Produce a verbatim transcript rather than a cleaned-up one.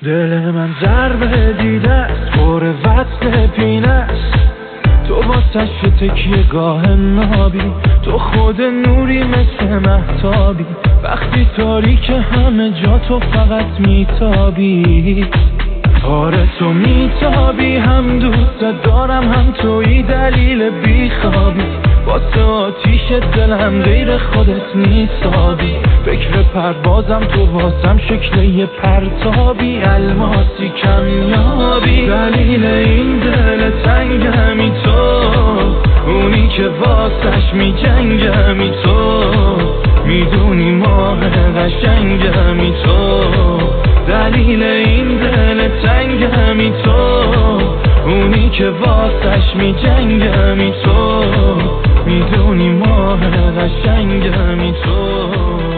دل من ضربه دیده است، پر وصل پینه است. تو واسش تکیه گاه نابی، تو خود نوری مثل مهتابی. وقتی تاریک همه جا تو فقط میتابی. آره تو میتابی، هم دوست دارم هم توی دلیل بیخوابی. واسه آتیش دلم غیر خودت نیستابی. فکر پروازم تو واسم شکل یه پرتابی. الماسی کمیابی، دلیل این دل تنگمی تو، اونی که واسش می جنگمی تو. میدونی ماه قشنگمی تو، دلیل این دل تنگمی تو، اونی که واسش می جنگمی تو. میدونی ماه قشنگمی تو.